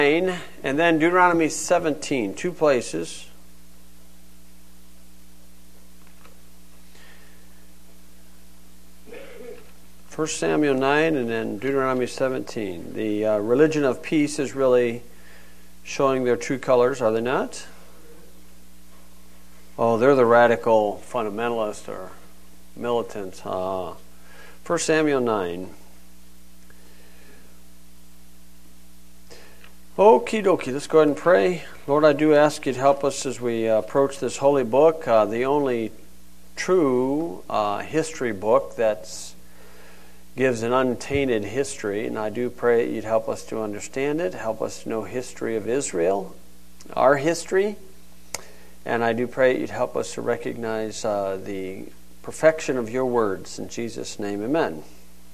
9 and then Deuteronomy 17, two places. First Samuel 9 and then Deuteronomy 17. The religion of peace is really showing their true colors, are they not? Oh, they're the radical fundamentalists or militants. First Samuel 9. Okie dokie, let's go ahead and pray. Lord, I do ask you to help us as we approach this holy book, the only true history book that gives an untainted history, and I do pray you'd help us to understand it, help us to know history of Israel, our history, and I do pray you'd help us to recognize the perfection of your words. In Jesus' name, amen.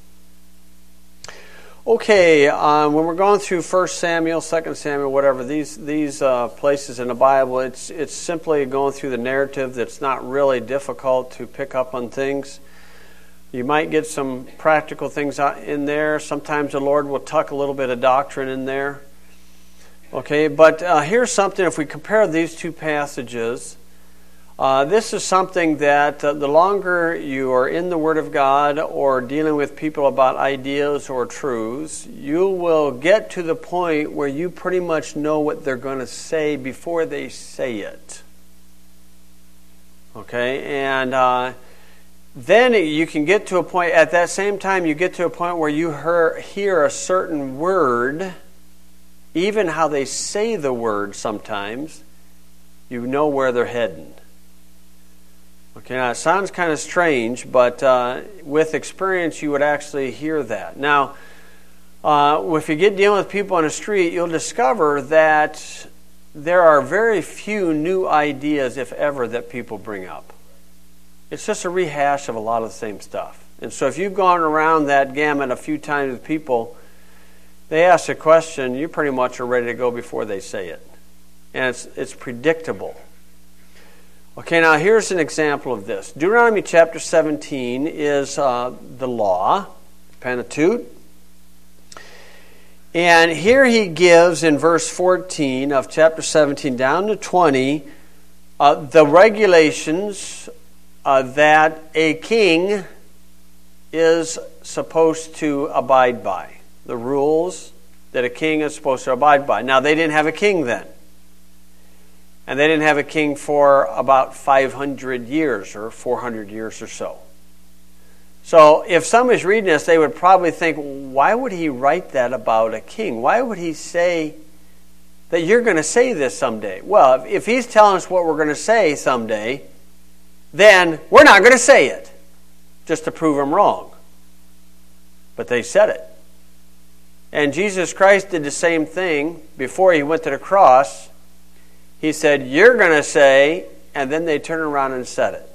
Okay, when we're going through 1 Samuel, 2 Samuel, whatever, these places in the Bible, it's simply going through the narrative that's not really difficult to pick up on things. You might get some practical things in there. Sometimes the Lord will tuck a little bit of doctrine in there. Okay, but here's something, if we compare these two passages, this is something that the longer you are in the Word of God or dealing with people about ideas or truths, you will get to the point where you pretty much know what they're going to say before they say it. Okay, and then you can get to a point, at that same time, you get to a point where you hear a certain word, even how they say the word sometimes, you know where they're heading. Okay, now it sounds kind of strange, but with experience you would actually hear that. Now, if you get dealing with people on the street, you'll discover that there are very few new ideas, if ever, that people bring up. It's just a rehash of a lot of the same stuff. And so if you've gone around that gamut a few times with people, they ask a question, you pretty much are ready to go before they say it. And it's predictable. Okay, now here's an example of this. Deuteronomy chapter 17 is the law, Pentateuch. And here he gives in verse 14 of chapter 17 down to 20 the regulations that a king is supposed to abide by. The rules that a king is supposed to abide by. Now, they didn't have a king then. And they didn't have a king for about 500 years or 400 years or so. So if somebody's reading this, they would probably think, why would he write that about a king? Why would he say that you're going to say this someday? Well, if he's telling us what we're going to say someday, then we're not going to say it, just to prove him wrong. But they said it. And Jesus Christ did the same thing before he went to the cross. He said, you're going to say, and then they turned around and said it.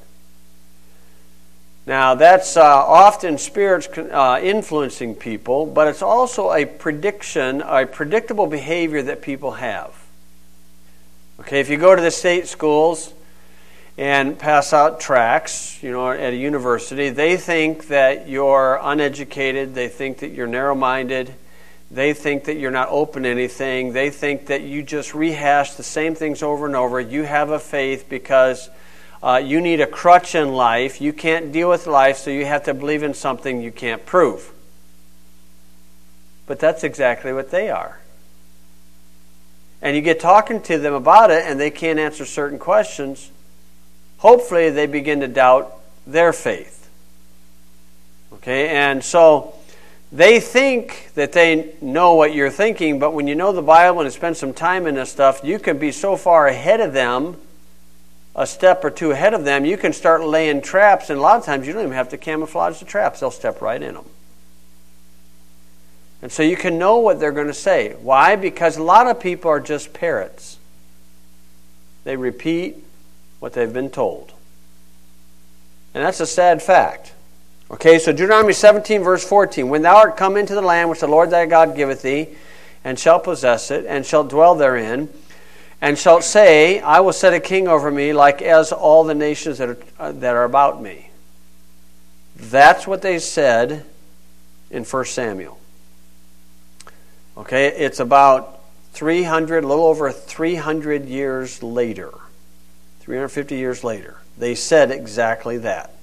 Now, that's often spirits influencing people, but it's also a prediction, a predictable behavior that people have. Okay, if you go to the state schools and pass out tracts, at a university, they think that you're uneducated, they think that you're narrow-minded, they think that you're not open to anything, they think that you just rehash the same things over and over. You have a faith because you need a crutch in life, you can't deal with life, so you have to believe in something you can't prove. But that's exactly what they are. And you get talking to them about it and they can't answer certain questions. Hopefully they begin to doubt their faith. Okay, and so they think that they know what you're thinking, but when you know the Bible and spend some time in this stuff, you can be so far ahead of them, a step or two ahead of them, you can start laying traps, and a lot of times you don't even have to camouflage the traps. They'll step right in them. And so you can know what they're going to say. Why? Because a lot of people are just parrots. They repeat what they've been told. And that's a sad fact. Okay, so Deuteronomy 17, verse 14. When thou art come into the land which the Lord thy God giveth thee, and shalt possess it, and shalt dwell therein, and shalt say, I will set a king over me, like as all the nations that are about me. That's what they said in 1 Samuel. Okay, it's about a little over 300 years later, 350 years later, they said exactly that.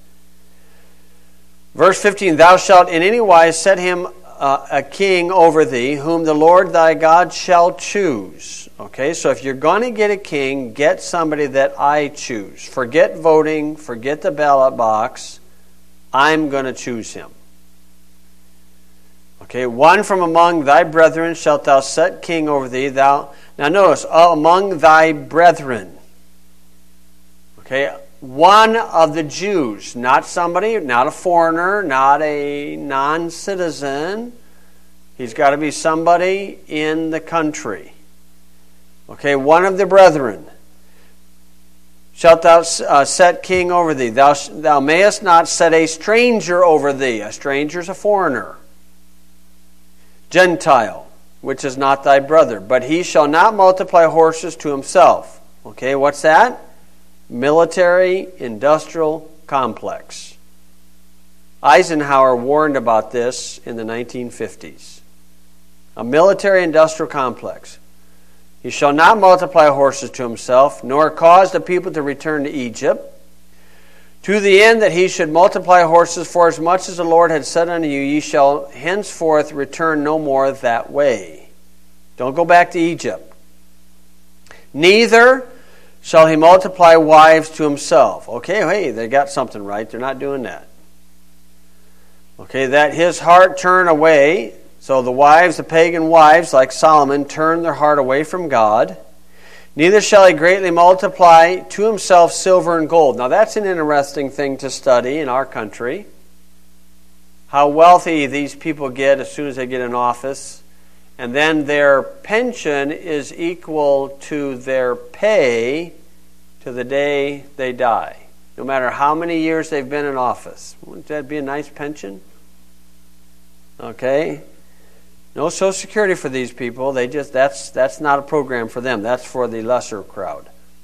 Verse 15, thou shalt in any wise set him a king over thee, whom the Lord thy God shall choose. Okay, so if you're going to get a king, get somebody that I choose. Forget voting, forget the ballot box. I'm going to choose him. Okay, one from among thy brethren shalt thou set king over thee. Now notice, among thy brethren. Okay, one of the Jews, not somebody, not a foreigner, not a non-citizen. He's got to be somebody in the country. Okay, one of the brethren shalt thou set king over thee. Thou mayest not set a stranger over thee. A stranger is a foreigner. Gentile, which is not thy brother. But he shall not multiply horses to himself. Okay, what's that? Military industrial complex. Eisenhower warned about this in the 1950s. A military industrial complex. He shall not multiply horses to himself, nor cause the people to return to Egypt, to the end that he should multiply horses, for as much as the Lord had said unto you, ye shall henceforth return no more that way. Don't go back to Egypt. Neither shall he multiply wives to himself. Okay, hey, they got something right. They're not doing that. Okay, that his heart turn away. So the wives, the pagan wives, like Solomon, turn their heart away from God. Neither shall he greatly multiply to himself silver and gold. Now that's an interesting thing to study in our country. How wealthy these people get as soon as they get in office. And then their pension is equal to their pay to the day they die. No matter how many years they've been in office. Wouldn't that be a nice pension? Okay. No Social Security for these people. That's not a program for them. That's for the lesser crowd.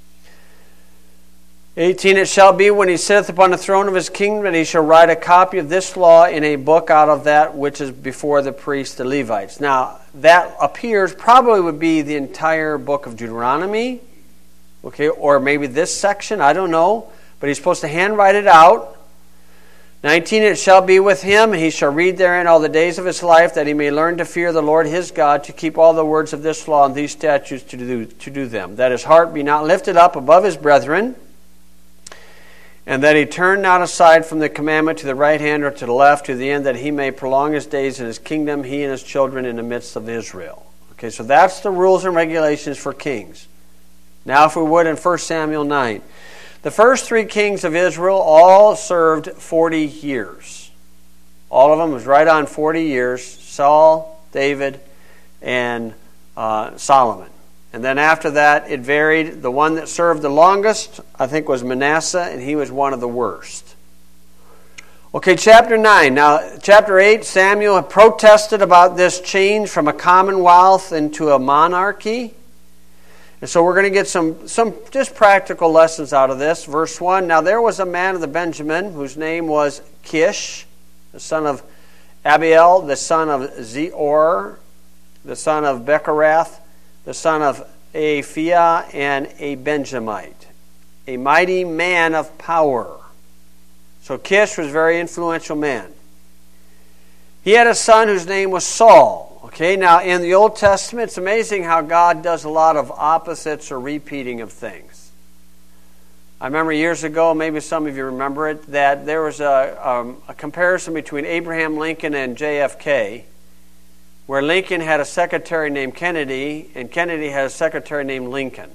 18, it shall be when he sitteth upon the throne of his kingdom that he shall write a copy of this law in a book out of that which is before the priests, the Levites. Now, that appears probably would be the entire book of Deuteronomy. Okay, or maybe this section, I don't know. But he's supposed to handwrite it out. 19, it shall be with him, he shall read therein all the days of his life, that he may learn to fear the Lord his God, to keep all the words of this law and these statutes to do them. That his heart be not lifted up above his brethren, and that he turn not aside from the commandment to the right hand or to the left, to the end that he may prolong his days in his kingdom, he and his children in the midst of Israel. Okay, so that's the rules and regulations for kings. Now if we would in 1 Samuel 9. The first three kings of Israel all served 40 years. All of them was right on 40 years. Saul, David, and Solomon. And then after that, it varied. The one that served the longest, I think, was Manasseh, and he was one of the worst. Okay, chapter 9. Now, chapter 8, Samuel had protested about this change from a commonwealth into a monarchy. And so we're going to get some just practical lessons out of this. Verse 1, now there was a man of the Benjamin whose name was Kish, the son of Abiel, the son of Zeor, the son of Becherath, the son of Aphiah, and a Benjamite, a mighty man of power. So Kish was a very influential man. He had a son whose name was Saul. Okay, now in the Old Testament, it's amazing how God does a lot of opposites or repeating of things. I remember years ago, maybe some of you remember it, that there was a comparison between Abraham Lincoln and JFK, where Lincoln had a secretary named Kennedy, and Kennedy had a secretary named Lincoln.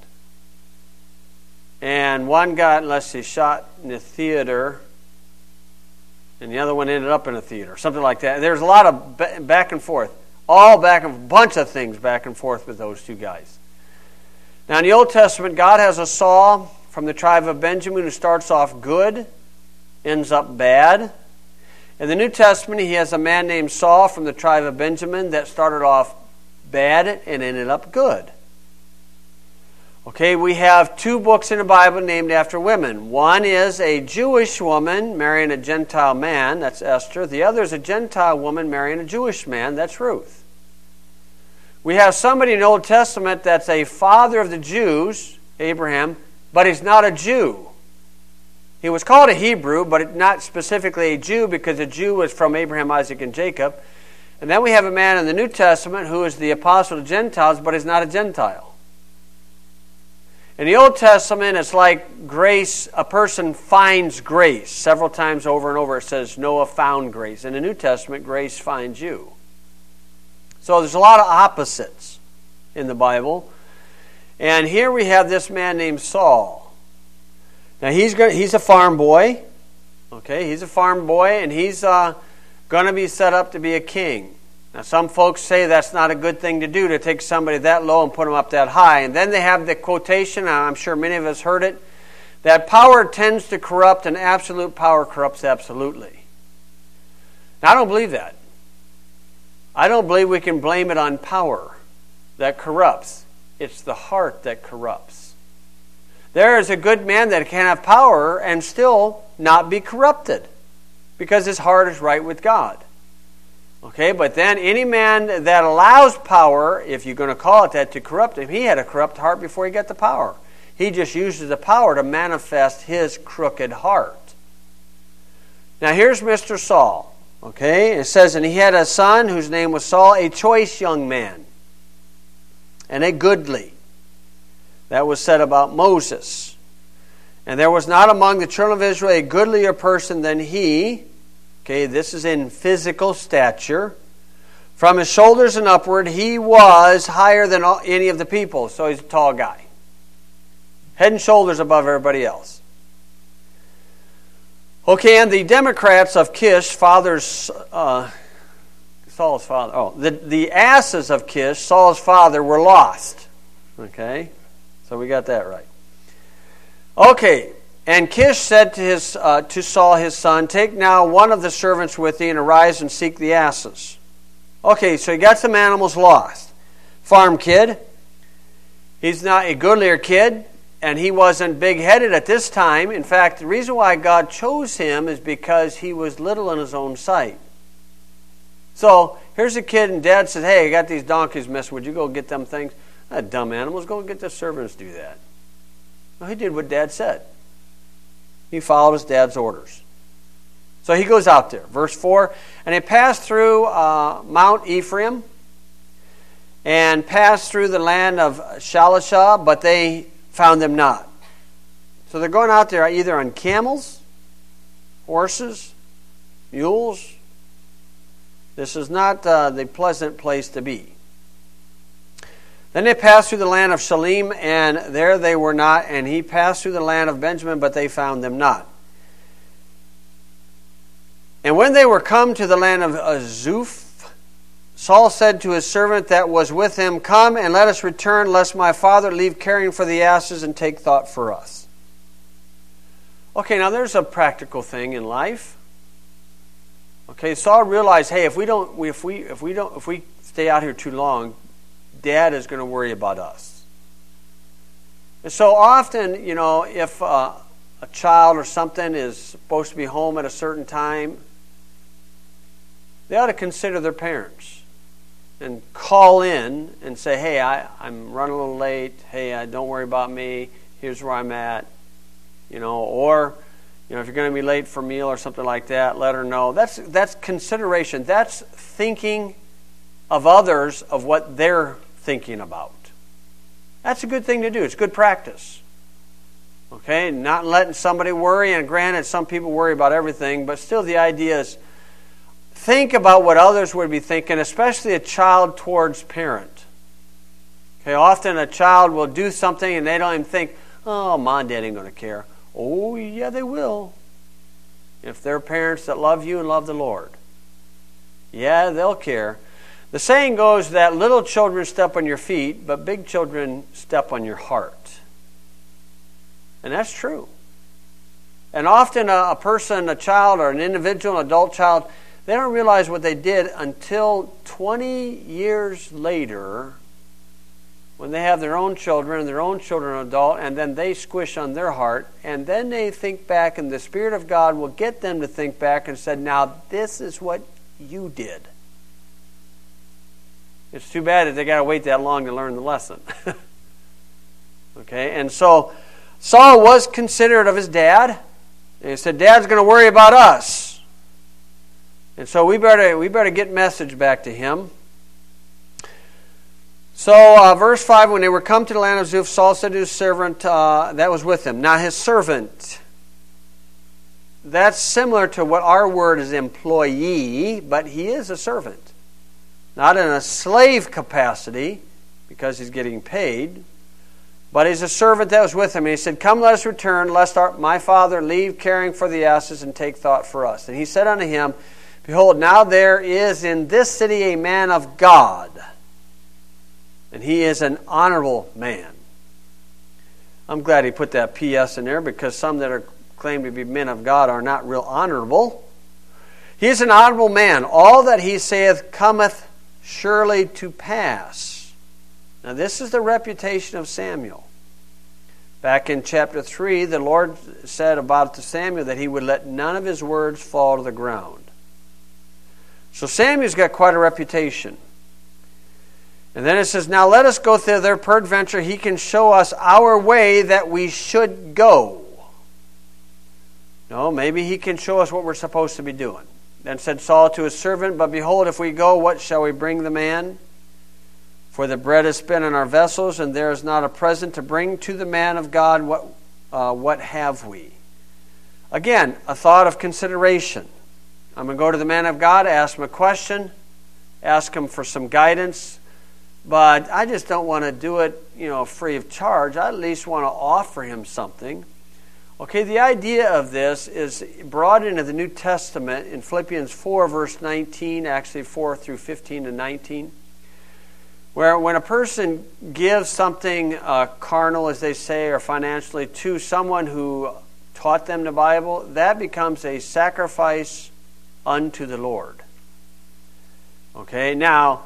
And one got, shot in the theater, and the other one ended up in a theater, something like that. There's a lot of back and forth. A bunch of things back and forth with those two guys. Now in the Old Testament, God has a Saul from the tribe of Benjamin who starts off good, ends up bad. In the New Testament, he has a man named Saul from the tribe of Benjamin that started off bad and ended up good. Okay, we have two books in the Bible named after women. One is a Jewish woman marrying a Gentile man, that's Esther. The other is a Gentile woman marrying a Jewish man, that's Ruth. We have somebody in the Old Testament that's a father of the Jews, Abraham, but he's not a Jew. He was called a Hebrew, but not specifically a Jew, because a Jew was from Abraham, Isaac, and Jacob. And then we have a man in the New Testament who is the apostle to Gentiles, but is not a Gentile. In the Old Testament, it's like grace, a person finds grace. Several times over and over it says, Noah found grace. In the New Testament, grace finds you. So there's a lot of opposites in the Bible. And here we have this man named Saul. Now he's a farm boy. Okay, he's a farm boy, and he's going to be set up to be a king. Now some folks say that's not a good thing to do, to take somebody that low and put them up that high. And then they have the quotation, I'm sure many of us heard it, that power tends to corrupt and absolute power corrupts absolutely. Now I don't believe that. I don't believe we can blame it on power that corrupts. It's the heart that corrupts. There is a good man that can have power and still not be corrupted, because his heart is right with God. Okay, but then any man that allows power, if you're going to call it that, to corrupt him, he had a corrupt heart before he got the power. He just uses the power to manifest his crooked heart. Now here's Mr. Saul. Okay, it says, and he had a son whose name was Saul, a choice young man, and a goodly. That was said about Moses. And there was not among the children of Israel a goodlier person than he. Okay, this is in physical stature. From his shoulders and upward, he was higher than any of the people. So he's a tall guy. Head and shoulders above everybody else. Okay, and the Democrats of Kish, Saul's father. The asses of Kish, Saul's father, were lost. Okay, so we got that right. Okay, and Kish said to Saul his son, take now one of the servants with thee, and arise and seek the asses. Okay, so he got some animals lost. Farm kid. He's not a goodlier kid. And he wasn't big-headed at this time. In fact, the reason why God chose him is because he was little in his own sight. So, here's a kid, and Dad says, hey, I got these donkeys missing. Would you go get them things? That dumb animals. Go get the servants to do that. Well, he did what Dad said. He followed his dad's orders. So he goes out there. Verse 4, and they passed through Mount Ephraim and passed through the land of Shalishah, but they found them not. So they're going out there either on camels, horses, mules. This is not the pleasant place to be. Then they passed through the land of Shalim, and there they were not. And he passed through the land of Benjamin, but they found them not. And when they were come to the land of Zuph, Saul said to his servant that was with him, come and let us return, lest my father leave caring for the asses and take thought for us. Okay, now there's a practical thing in life. Okay, Saul realized, hey, if we stay out here too long, Dad is going to worry about us. And so often, if a child or something is supposed to be home at a certain time, they ought to consider their parents and call in and say, hey, I'm running a little late. Hey, don't worry about me. Here's where I'm at. Or if you're going to be late for a meal or something like that, let her know. That's consideration. That's thinking of others, of what they're thinking about. That's a good thing to do. It's good practice. Okay, not letting somebody worry, and granted, some people worry about everything, but still the idea is think about what others would be thinking, especially a child towards parent. Okay, often a child will do something and they don't even think, oh, Mom and Dad ain't going to care. Oh, yeah, they will. If they're parents that love you and love the Lord. Yeah, they'll care. The saying goes that little children step on your feet, but big children step on your heart. And that's true. And often a person, a child, or an individual, an adult child, they don't realize what they did until 20 years later, when they have their own children and their own children are adult, and then they squish on their heart, and then they think back, and the Spirit of God will get them to think back and say, now this is what you did. It's too bad that they got to wait that long to learn the lesson. Okay, and so Saul was considerate of his dad. And he said, Dad's going to worry about us. And so we better get message back to him. So verse 5, when they were come to the land of Zuph, Saul said to his servant that was with him. Now his servant, that's similar to what our word is employee, but he is a servant. Not in a slave capacity, because he's getting paid, but he's a servant that was with him. And he said, Come, let us return, lest my father leave caring for the asses and take thought for us. And he said unto him, Behold, now there is in this city a man of God, and he is an honorable man. I'm glad he put that P.S. in there, because some that are claimed to be men of God are not real honorable. He is an honorable man. All that he saith cometh surely to pass. Now this is the reputation of Samuel. Back in chapter 3, the Lord said about to Samuel that he would let none of his words fall to the ground. So Samuel's got quite a reputation. And then it says, Now let us go thither, peradventure he can show us our way that we should go. No, maybe he can show us what we're supposed to be doing. Then said Saul to his servant, But behold, if we go, what shall we bring the man? For the bread is spent in our vessels, and there is not a present to bring to the man of God. What have we? Again, a thought of consideration. I'm going to go to the man of God, ask him a question, ask him for some guidance, but I just don't want to do it, free of charge. I at least want to offer him something. Okay, the idea of this is brought into the New Testament in Philippians 4, verse 19, actually 4 through 15 and 19. Where when a person gives something carnal, as they say, or financially to someone who taught them the Bible, that becomes a sacrifice unto the Lord. Okay, now,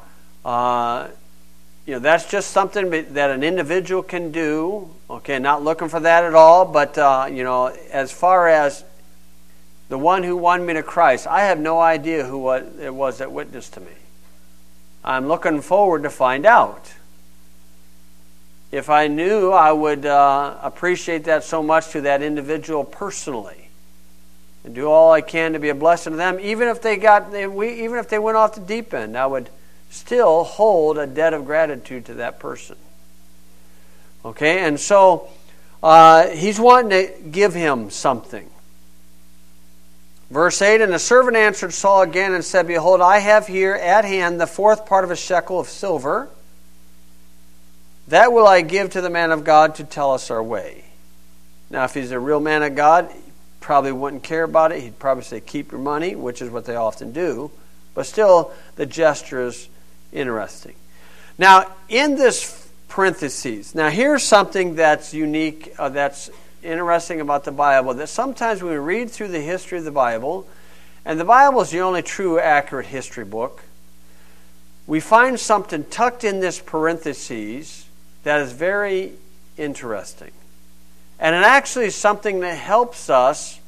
that's just something that an individual can do. Okay, not looking for that at all, but, as far as the one who won me to Christ, I have no idea who it was that witnessed to me. I'm looking forward to find out. If I knew, I would appreciate that so much to that individual personally, and do all I can to be a blessing to them. Even if they went off the deep end, I would still hold a debt of gratitude to that person. Okay, and so he's wanting to give him something. Verse 8, And the servant answered Saul again and said, Behold, I have here at hand the 4th part of a shekel of silver. That will I give to the man of God to tell us our way. Now, if he's a real man of God, he probably wouldn't care about it. He'd probably say, Keep your money, which is what they often do. But still, the gesture is interesting. Now, in this parentheses, now here's something that's unique, that's interesting about the Bible, that sometimes when we read through the history of the Bible, and the Bible is the only true, accurate history book, we find something tucked in this parentheses that is very interesting. And it actually is something that helps us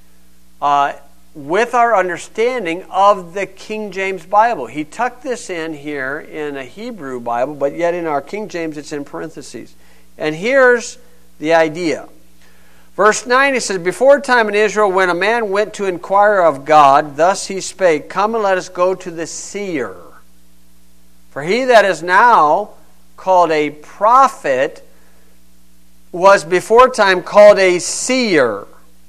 with our understanding of the King James Bible. He tucked this in here in a Hebrew Bible, but yet in our King James it's in parentheses. And here's the idea. Verse 9, he says, Before time in Israel, when a man went to inquire of God, thus he spake, Come and let us go to the seer. For he that is now called a prophet was before time called a seer.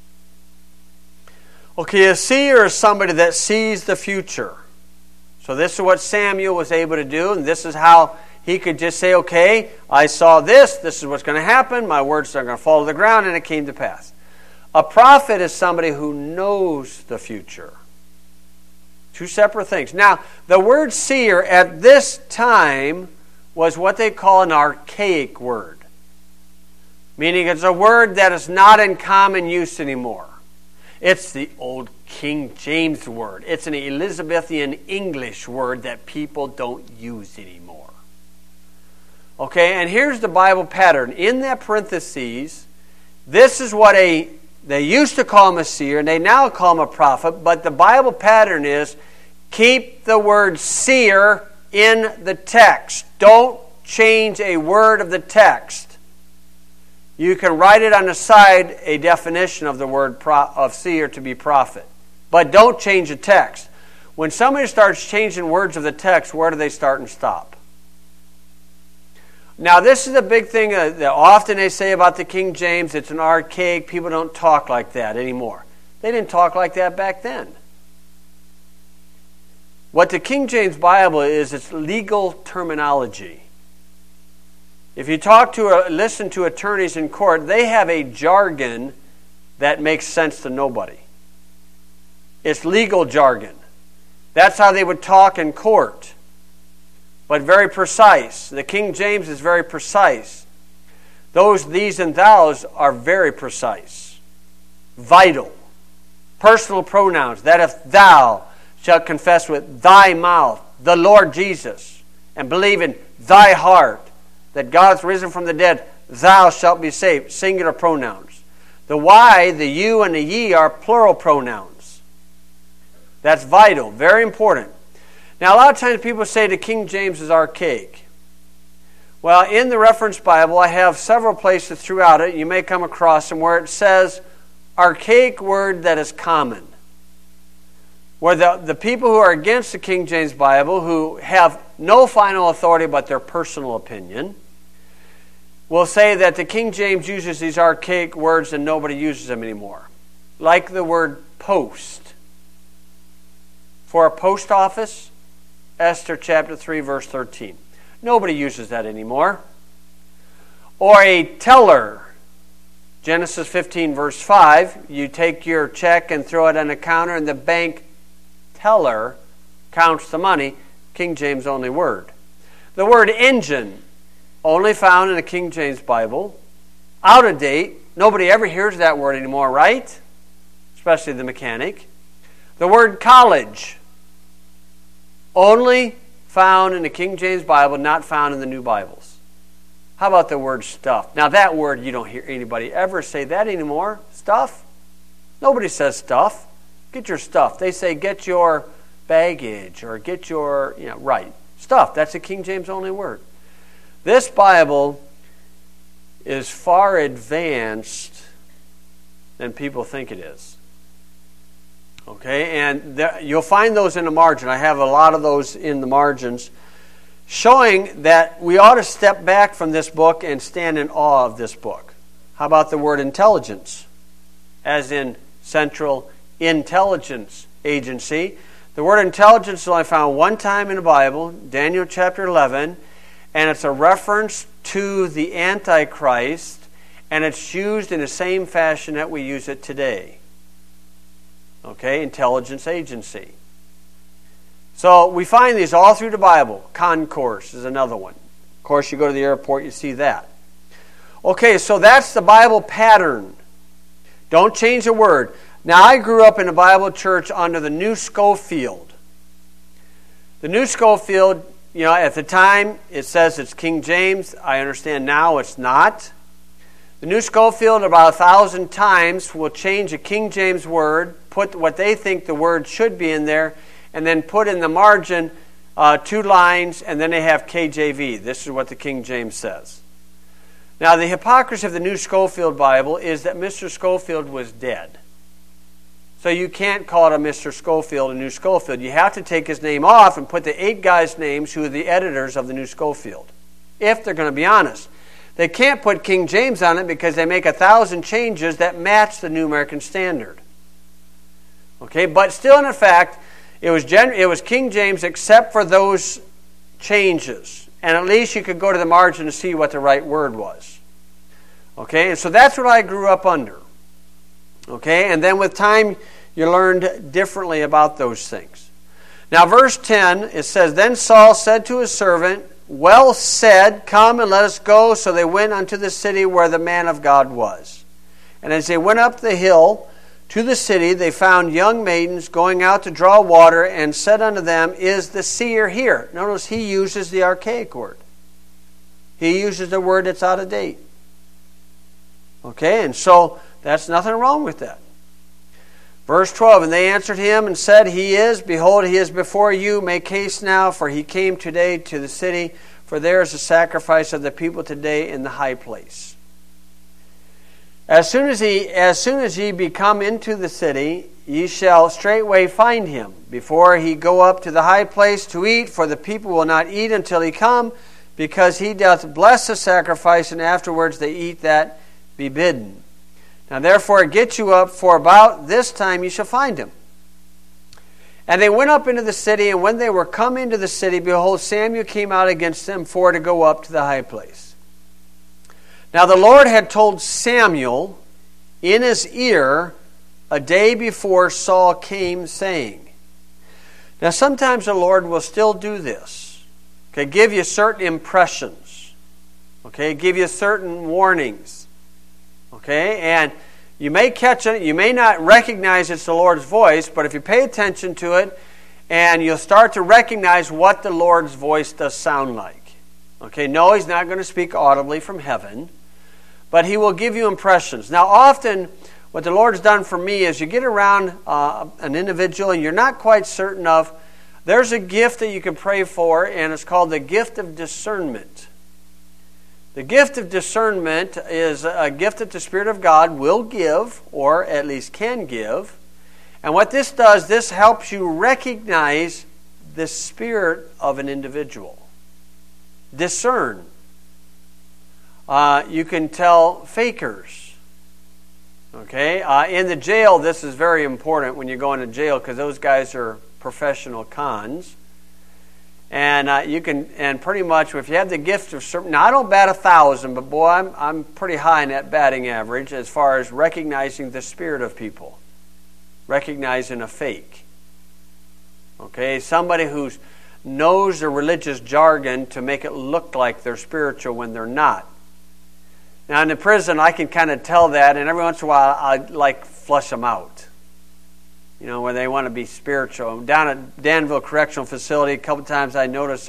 Okay, a seer is somebody that sees the future. So this is what Samuel was able to do, and this is how he could just say, okay, I saw this is what's going to happen, my words are going to fall to the ground, and it came to pass. A prophet is somebody who knows the future. Two separate things. Now, the word seer at this time was what they call an archaic word, meaning it's a word that is not in common use anymore. It's the old King James word. It's an Elizabethan English word that people don't use anymore. Okay, and here's the Bible pattern. In that parentheses, this is what they used to call him a seer, and they now call him a prophet, but the Bible pattern is keep the word seer in the text. Don't change a word of the text. You can write it on the side, a definition of the word of seer to be prophet. But don't change the text. When somebody starts changing words of the text, where do they start and stop? Now, this is a big thing that often they say about the King James. It's an archaic. People don't talk like that anymore. They didn't talk like that back then. What the King James Bible is, it's legal terminology. If you listen to attorneys in court, they have a jargon that makes sense to nobody. It's legal jargon. That's how they would talk in court. But very precise. The King James is very precise. Those these and thous are very precise. Vital. Personal pronouns. That if thou shalt confess with thy mouth the Lord Jesus, and believe in thy heart that God hath risen from the dead, thou shalt be saved. Singular pronouns. The why, the you, and the ye are plural pronouns. That's vital. Very important. Now, a lot of times people say the King James is archaic. Well, in the Reference Bible, I have several places throughout it. You may come across them where it says archaic word that is common. Where the people who are against the King James Bible, who have no final authority but their personal opinion, will say that the King James uses these archaic words and nobody uses them anymore. Like the word post. For a post office, Esther chapter 3, verse 13. Nobody uses that anymore. Or a teller, Genesis 15, verse 5. You take your check and throw it on the counter, and the bank teller counts the money. King James only word. The word engine, only found in the King James Bible. Out of date. Nobody ever hears that word anymore, right? Especially the mechanic. The word college, only found in the King James Bible, not found in the new Bibles. How about the word stuff? Now that word, you don't hear anybody ever say that anymore. Stuff? Nobody says stuff. Get your stuff. They say get your baggage or get your, right. Stuff. That's a King James only word. This Bible is far advanced than people think it is. Okay, and you'll find those in the margin. I have a lot of those in the margins, showing that we ought to step back from this book and stand in awe of this book. How about the word intelligence? As in Central Intelligence Agency. The word intelligence is only found one time in the Bible, Daniel chapter 11, and it's a reference to the Antichrist, and it's used in the same fashion that we use it today. Okay, intelligence agency. So we find these all through the Bible. Concourse is another one. Of course, you go to the airport, you see that. Okay, so that's the Bible pattern. Don't change a word. Now, I grew up in a Bible church under the New Schofield. The New Schofield, at the time, it says it's King James. I understand now it's not. The New Schofield about 1,000 times will change a King James word, put what they think the word should be in there, and then put in the margin 2 lines, and then they have KJV. This is what the King James says. Now, the hypocrisy of the New Schofield Bible is that Mr. Schofield was dead. So you can't call it a Mr. Schofield, a New Schofield. You have to take his name off and put the 8 guys' names who are the editors of the New Schofield, if they're going to be honest. They can't put King James on it because they make 1,000 changes that match the New American Standard. Okay, but still in effect, it was King James except for those changes. And at least you could go to the margin to see what the right word was. Okay, and so that's what I grew up under. Okay, and then with time, you learned differently about those things. Now, verse 10, it says, Then Saul said to his servant, Well said, come and let us go. So they went unto the city where the man of God was. And as they went up the hill to the city, they found young maidens going out to draw water, and said unto them, Is the seer here? Notice he uses the archaic word. He uses the word that's out of date. Okay, and so that's nothing wrong with that. Verse 12, and they answered him and said, He is. Behold, he is before you. Make haste now, for he came today to the city. For there is a sacrifice of the people today in the high place. As soon as ye be come into the city, ye shall straightway find him, before he go up to the high place to eat, for the people will not eat until he come, because he doth bless the sacrifice, and afterwards they eat that be bidden. Now therefore get you up, for about this time ye shall find him. And they went up into the city, and when they were come into the city, behold, Samuel came out against them for to go up to the high place. Now the Lord had told Samuel in his ear a day before Saul came, saying. Now sometimes the Lord will still do this. Okay, give you certain impressions. Okay, give you certain warnings. Okay, and you may catch it, you may not recognize it's the Lord's voice, but if you pay attention to it, and you'll start to recognize what the Lord's voice does sound like. Okay, no, He's not going to speak audibly from heaven, but He will give you impressions. Now often, what the Lord's done for me is you get around an individual and you're not quite certain of, there's a gift that you can pray for, and it's called the gift of discernment. The gift of discernment is a gift that the Spirit of God will give, or at least can give. And what this does, this helps you recognize the spirit of an individual. Discern. You can tell fakers. Okay? In the jail, this is very important when you go into jail, because those guys are professional cons. And you can, and pretty much, if you have the gift of certain, now I don't bat 1,000, but boy, I'm pretty high in that batting average as far as recognizing the spirit of people, recognizing a fake. Okay, somebody who knows the religious jargon to make it look like they're spiritual when they're not. Now in the prison, I can kind of tell that, and every once in a while, I flush them out. You know, where they want to be spiritual. Down at Danville Correctional Facility, a couple times I noticed,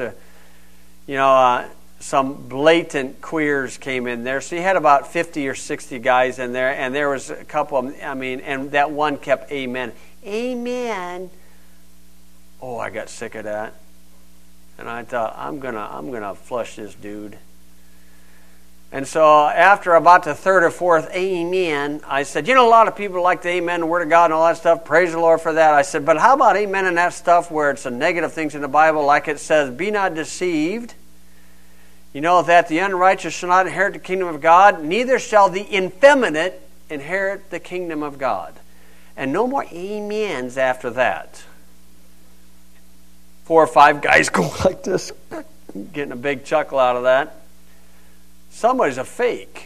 some blatant queers came in there. So you had about 50 or 60 guys in there, and there was a couple of them, and that one kept amen. Amen. Oh, I got sick of that. And I thought, I'm gonna flush this dude. And so after about the third or fourth amen, I said, a lot of people like to amen the Word of God and all that stuff. Praise the Lord for that. I said, but how about amen in that stuff where it's the negative things in the Bible, like it says, be not deceived. That the unrighteous shall not inherit the kingdom of God, neither shall the effeminate inherit the kingdom of God. And no more amens after that. 4 or 5 guys go like this, getting a big chuckle out of that. Somebody's a fake.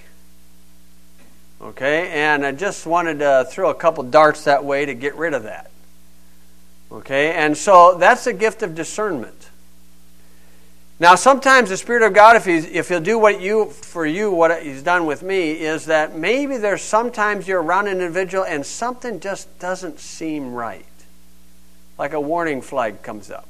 Okay, and I just wanted to throw a couple darts that way to get rid of that. Okay, and so that's the gift of discernment. Now sometimes the Spirit of God, if He'll do what He's done with me, is that maybe there's sometimes you're around an individual and something just doesn't seem right. Like a warning flag comes up.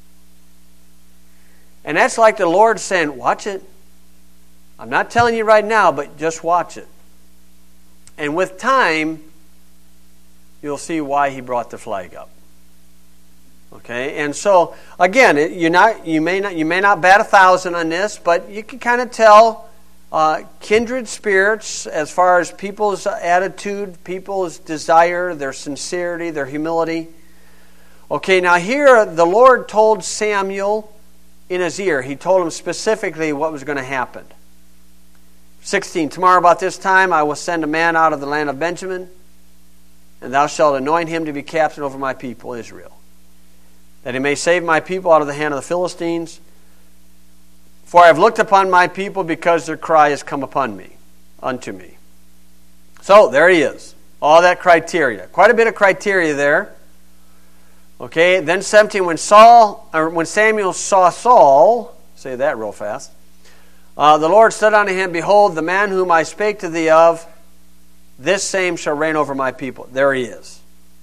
And that's like the Lord saying, watch it. I'm not telling you right now, but just watch it. And with time, you'll see why He brought the flag up. Okay, and so again, you may not bat 1,000 on this, but you can kind of tell kindred spirits as far as people's attitude, people's desire, their sincerity, their humility. Okay, now here the Lord told Samuel in his ear. He told him specifically what was going to happen. 16, tomorrow about this time I will send a man out of the land of Benjamin, and thou shalt anoint him to be captain over my people Israel, that he may save my people out of the hand of the Philistines. For I have looked upon my people, because their cry has come unto me. So there he is. All that criteria. Quite a bit of criteria there. Okay, then 17, when Samuel saw Saul, say that real fast, the Lord said unto him, behold, the man whom I spake to thee of, this same shall reign over my people. There he is.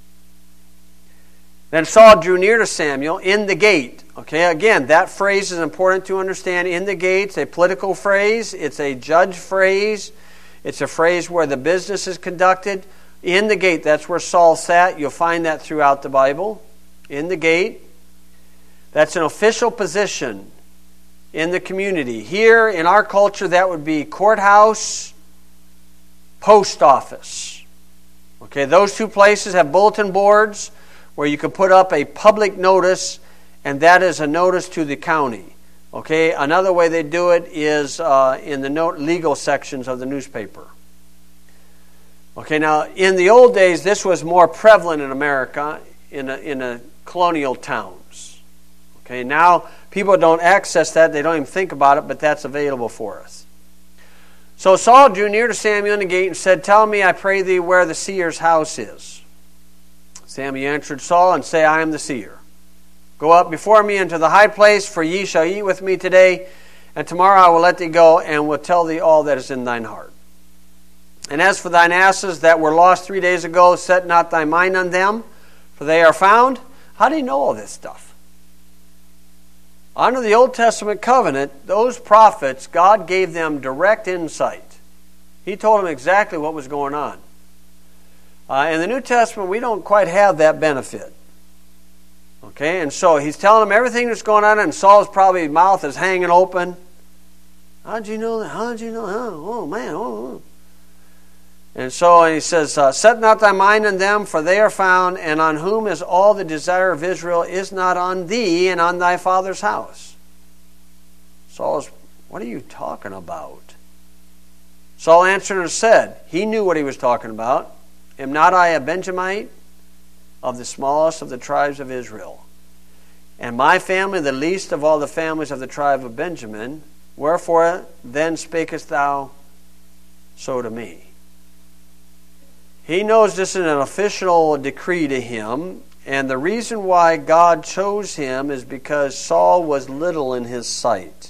Then Saul drew near to Samuel in the gate. Okay, again, that phrase is important to understand. In the gate, it's a political phrase. It's a judge phrase. It's a phrase where the business is conducted. In the gate, that's where Saul sat. You'll find that throughout the Bible. In the gate. That's an official position in the community. Here in our culture, that would be courthouse, post office. Okay, those two places have bulletin boards where you can put up a public notice, and that is a notice to the county. Okay, another way they do it is in the legal sections of the newspaper. Okay, now in the old days, this was more prevalent in America, in the colonial towns. Okay, now people don't access that; they don't even think about it, but that's available for us. So Saul drew near to Samuel in the gate and said, "Tell me, I pray thee, where the seer's house is." Samuel answered Saul and said, "I am the seer. Go up before me into the high place, for ye shall eat with me today, and tomorrow I will let thee go, and will tell thee all that is in thine heart. And as for thine asses that were lost 3 days ago, set not thy mind on them, for they are found." How do you know all this stuff? Under the Old Testament covenant, those prophets, God gave them direct insight. He told them exactly what was going on. In the New Testament, we don't quite have that benefit. Okay, and so he's telling them everything that's going on, and Saul's probably mouth is hanging open. How'd you know that? How'd you know? Oh man, oh. And so he says, "Set not thy mind on them, for they are found, and on whom is all the desire of Israel is not on thee and on thy father's house." Saul's, what are you talking about? Saul answered and said, he knew what he was talking about. "Am not I a Benjamite, of the smallest of the tribes of Israel? And my family the least of all the families of the tribe of Benjamin? Wherefore then spakest thou so to me?" He knows this is an official decree to him, and the reason why God chose him is because Saul was little in his sight.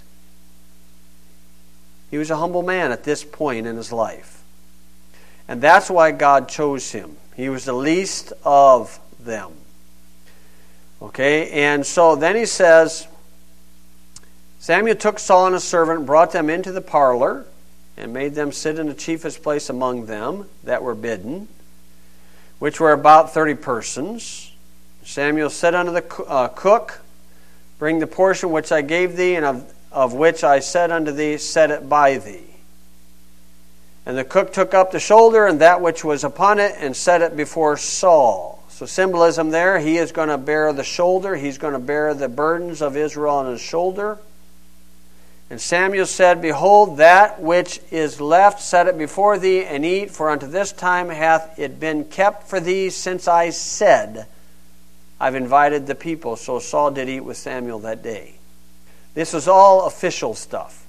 He was a humble man at this point in his life. And that's why God chose him. He was the least of them. Okay, and so then he says, Samuel took Saul and his servant and brought them into the parlor, and made them sit in the chiefest place among them that were bidden, which were about 30 persons. Samuel said unto the cook, "Bring the portion which I gave thee, and of which I said unto thee, set it by thee." And the cook took up the shoulder and that which was upon it, and set it before Saul. So symbolism there, he is going to bear the shoulder. He's going to bear the burdens of Israel on his shoulder. And Samuel said, "Behold, that which is left, set it before thee, and eat, for unto this time hath it been kept for thee, since I said, I've invited the people." So Saul did eat with Samuel that day. This is all official stuff.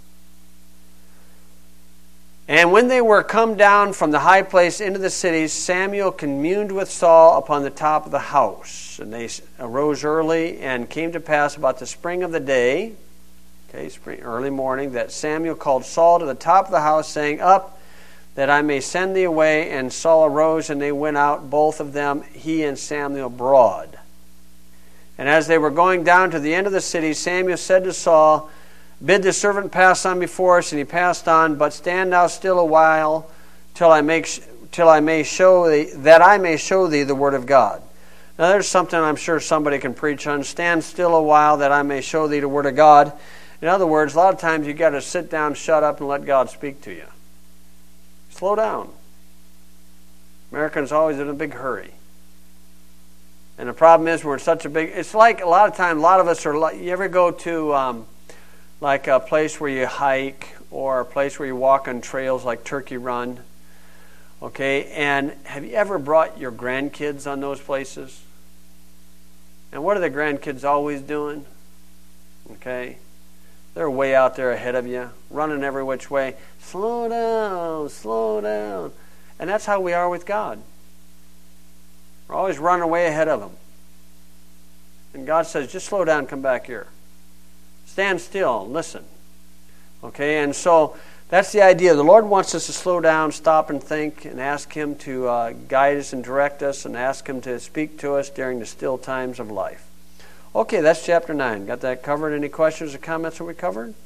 And when they were come down from the high place into the city, Samuel communed with Saul upon the top of the house. And they arose early, and came to pass about the spring of the day, early morning, that Samuel called Saul to the top of the house, saying, "Up, that I may send thee away." And Saul arose, and they went out, both of them, he and Samuel, abroad. And as they were going down to the end of the city, Samuel said to Saul, "Bid the servant pass on before us." And he passed on. "But stand thou still a while, till I may show thee the word of God." Now there's something I'm sure somebody can preach on. Stand still a while, that I may show thee the word of God. In other words, a lot of times you've got to sit down, shut up, and let God speak to you. Slow down. Americans are always in a big hurry. And the problem is we're in such a big... It's like a lot of times, a lot of us are like... You ever go to like a place where you hike, or a place where you walk on trails like Turkey Run? Okay, and have you ever brought your grandkids on those places? And what are the grandkids always doing? Okay, they're way out there ahead of you, running every which way. Slow down, slow down. And that's how we are with God. We're always running way ahead of Him. And God says, just slow down, come back here. Stand still and listen. Okay, and so that's the idea. The Lord wants us to slow down, stop and think, and ask Him to guide us and direct us, and ask Him to speak to us during the still times of life. Okay, that's chapter 9. Got that covered? Any questions or comments that we covered?